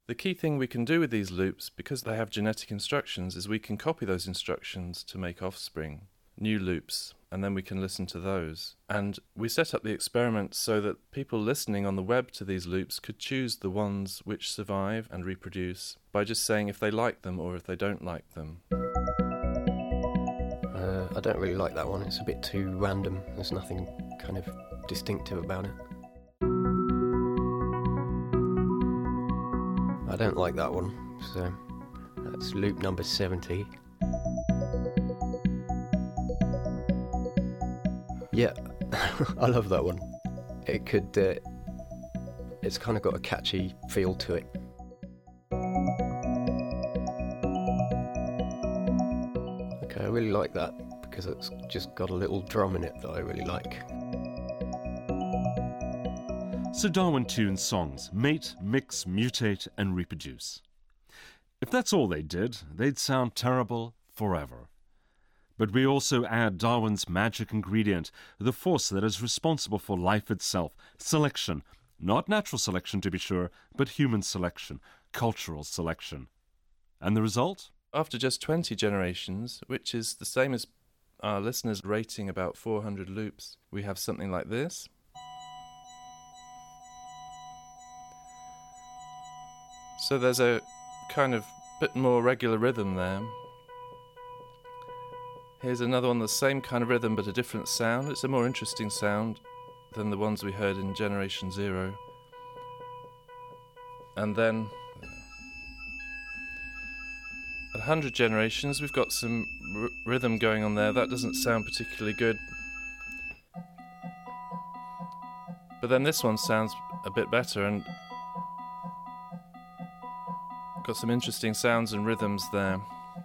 The key thing we can do with these loops, because they have genetic instructions, is we can copy those instructions to make offspring, new loops, and then we can listen to those. And we set up the experiment so that people listening on the web to these loops could choose the ones which survive and reproduce by just saying if they like them or if they don't like them. I don't really like that one. It's a bit too random. There's nothing kind of distinctive about it. I don't like that one. So that's loop number 70. Yeah, I love that one. It could, it's kind of got a catchy feel to it. Okay, I really like that because it's just got a little drum in it that I really like. So Darwin tunes songs mate, mix, mutate, and reproduce. If that's all they did, they'd sound terrible forever. But we also add Darwin's magic ingredient, the force that is responsible for life itself, selection. Not natural selection, to be sure, but human selection, cultural selection. And the result? After just 20 generations, which is the same as our listeners rating about 400 loops, we have something like this. So there's a kind of bit more regular rhythm there. Here's another one, the same kind of rhythm but a different sound. It's a more interesting sound than the ones we heard in Generation Zero. And then at 100 generations we've got some rhythm going on there. That doesn't sound particularly good. But then this one sounds a bit better and got some interesting sounds and rhythms there.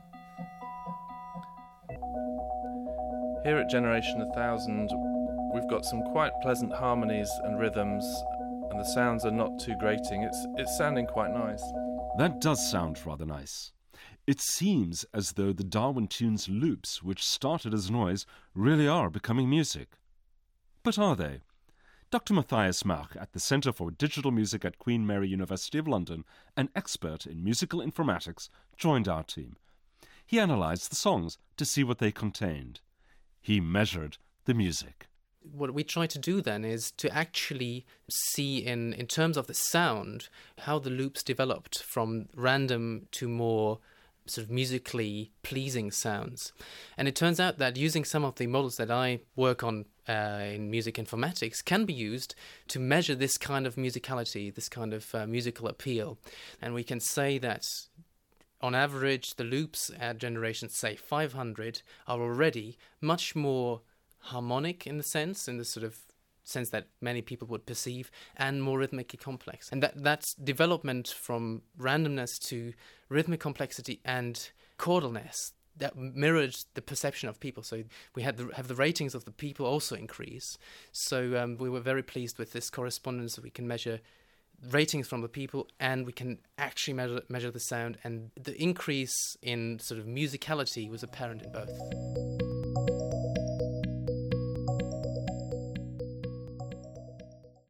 Here at Generation 1000, we've got some quite pleasant harmonies and rhythms, and the sounds are not too grating. It's sounding quite nice. That does sound rather nice. It seems as though the Darwin tunes loops, which started as noise, really are becoming music. But are they? Dr. Matthias Mach at the Centre for Digital Music at Queen Mary University of London, an expert in musical informatics, joined our team. He analysed the songs to see what they contained. He measured the music. What we try to do then is to actually see in terms of the sound how the loops developed from random to more sort of musically pleasing sounds. And it turns out that using some of the models that I work on in music informatics can be used to measure this kind of musicality, this kind of musical appeal. And we can say that on average, the loops at generation, say, 500 are already much more harmonic in the sort of sense that many people would perceive, and more rhythmically complex. And that's development from randomness to rhythmic complexity and chordalness that mirrored the perception of people. So we have the ratings of the people also increase. So we were very pleased with this correspondence. We can measure ratings from the people, and we can actually measure the sound, and the increase in sort of musicality was apparent in both.